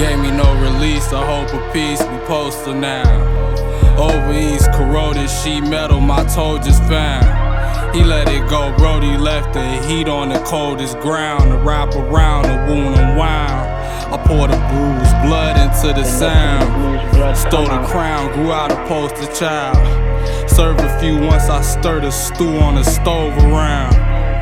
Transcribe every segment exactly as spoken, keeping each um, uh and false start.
Gave me no release, a hope of peace, we poster now. Over east, corroded sheet metal, my toe just found. He let it go, Brody left the heat on the coldest ground. To wrap around the wound unwound. I poured the bruised blood into the sound. Stole the crown, grew out a poster child. Served a few once I stirred a stew on the stove around.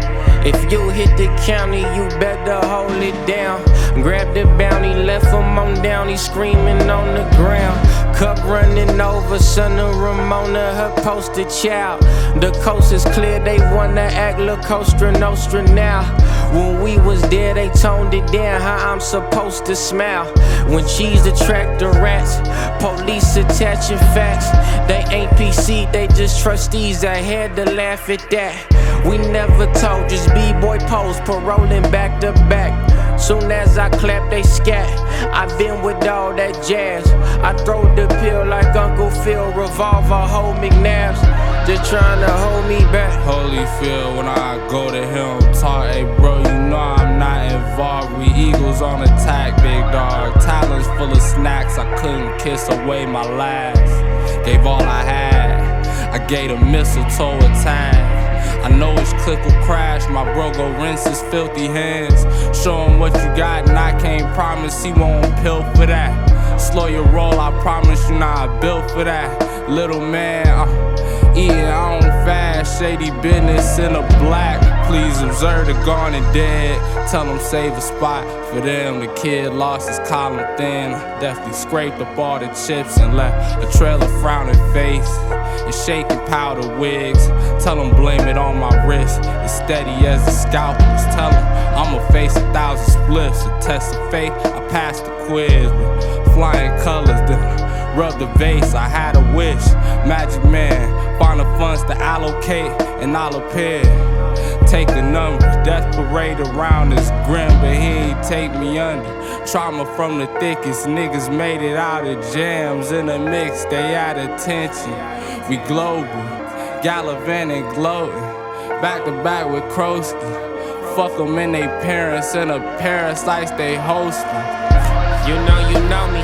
If you hit the county, you better hold it down. Grab the bounty, left him on down, he screaming on the ground. Cup running over, son of Ramona, her poster child. The coast is clear, they wanna act La Costa Nostra now. When we was there, they toned it down, how I'm supposed to smile. When cheese attract the rats, police attaching facts. They ain't P C, they just trustees, I had to laugh at that. We never told, just B-boy pose, paroling back to back. Soon as I clap, they scat. I been with all that jazz. I throw the pill like Uncle Phil, revolver, hold McNabs. Just trying to hold me back. Holyfield, when I go to him, talk, hey bro, you know I'm not involved. We eagles on attack, big dog. Talons full of snacks, I couldn't kiss away my last. Gave all I had, I gave a mistletoe a tag. I know his clip will crash, my bro go rinse his filthy hands. Show him what you got and I can't promise he won't pill for that. Slow your roll, I promise you not nah, built for that. Little man, I'm eating on fast, shady business in a black. Please observe the gone and dead, tell him save a spot for them. The kid lost his column thin, definitely scraped up all the chips and left a trail of frowning face and shaking powder wigs. Tell him blame it on my wrist, as steady as the scalpels. Tell him I'ma face a thousand spliffs. A test of faith, I passed the quiz with flying colors, then rub the vase. I had a wish, magic man, find the funds to allocate and I'll appear. Take a number, death parade around is grim, but he ain't take me under. Trauma from the thickest, niggas made it out of jams. In the mix, they at attention. We global, gallivanting, gloating. Back to back with Krosky. Fuck them and they parents in a parasites they hosting. You know you know me.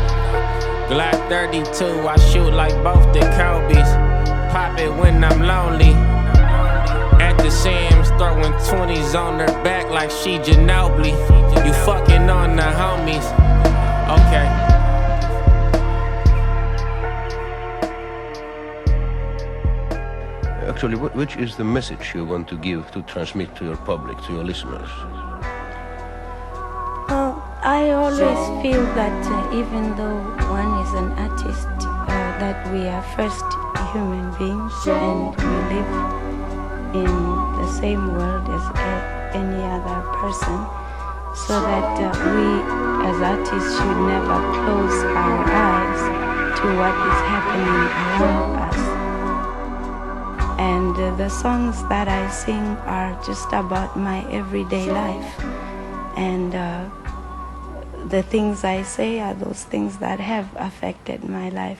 Glock thirty-two, I shoot like both the Kobe's. Pop it when I'm lonely. At the Sam's, throwing twenties on her back like she Ginobili. You fucking on the homies. Okay. Actually, which is the message you want to give, to transmit to your public, to your listeners? Well, I always feel that uh, even though one is an artist, uh, that we are first human beings and we live in the same world as a, any other person, so that uh, we as artists should never close our eyes to what is happening around us. And uh, the songs that I sing are just about my everyday life. And uh, the things I say are those things that have affected my life